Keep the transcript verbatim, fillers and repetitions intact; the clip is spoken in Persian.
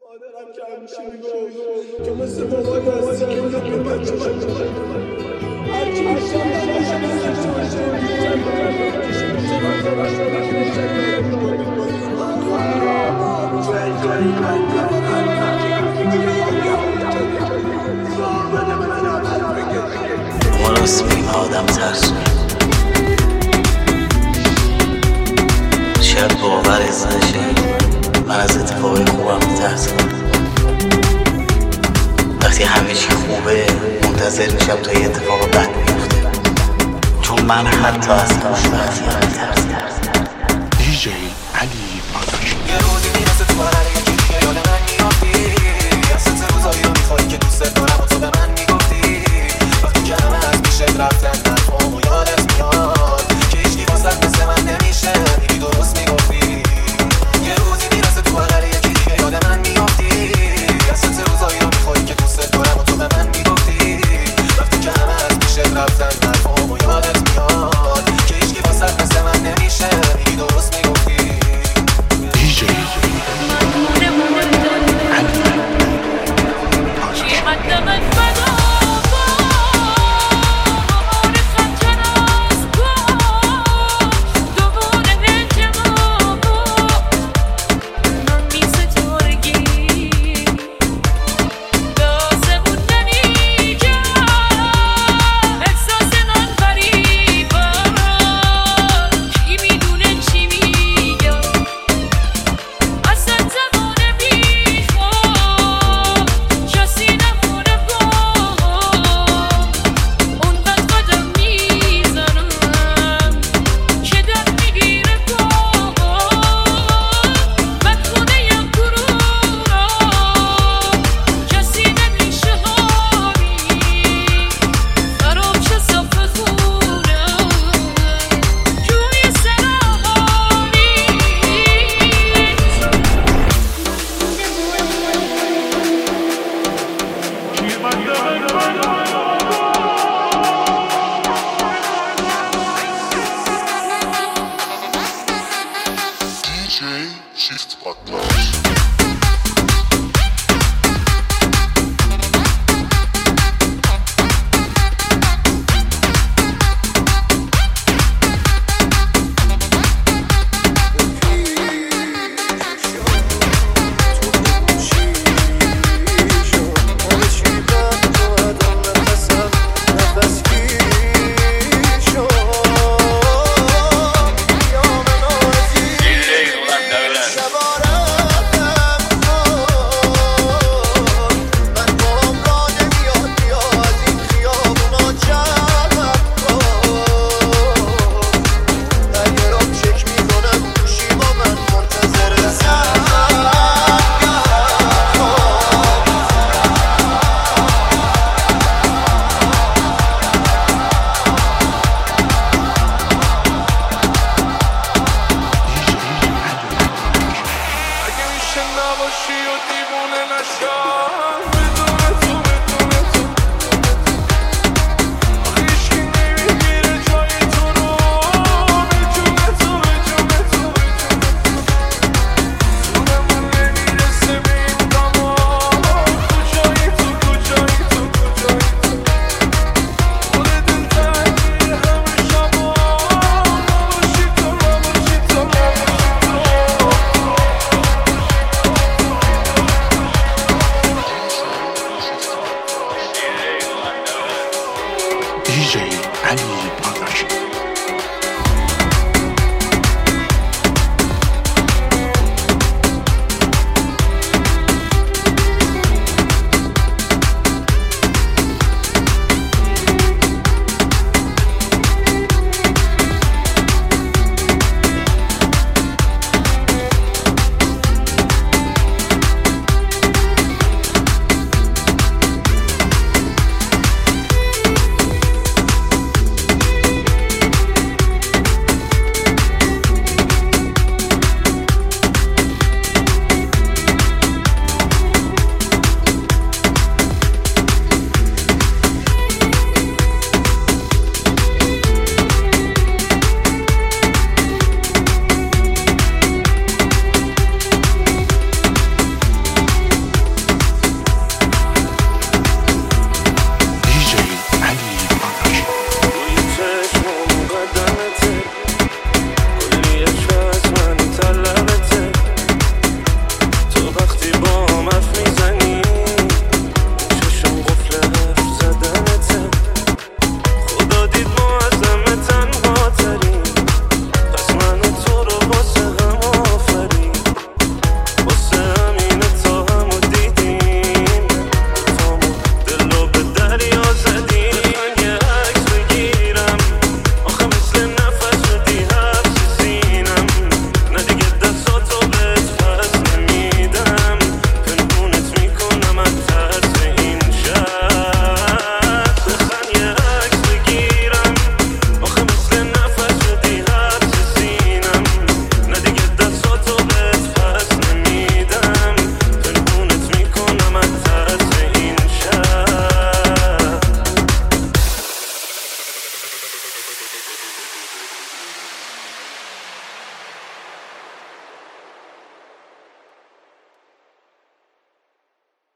مادرم که همیشه میگفت که مثل بابای هستی که اونم به بچه بچه هرچی میشم نمیشم نمیشم راست میگیم آدم ترسون شاید باورت نشه من از اتفاقی خوبم میترسم وقتی همه چی خوبه منتظر میشم تا یه اتفاق بد بیفته چون من حتی از خوشبختی هم میترسم. دی جی علی پاداش یه روزی میرسه تو هر یکی دیگه یاد من میافتی یه ست روزایی رو میخوایی که دوست دارم و تو به من میگفتی وقتی که همه از پیشت رفتن نرفام و یادت میاد که هیچکی واسد مثل من نمیشه میگی درست میگفتی یه روزی میرسه تو هر یکی دیگه یاد من میافتی یه ست روزایی رو میخوایی که دوست دارم و تو به من میگفتی وقتی که همه از پیشت رفتن نرفام و یادت میاد که هیچکی واسد مثل من نمیشه میگی درست میگفتی دی جی Shift Podcast. نباشی و دیوونه نشم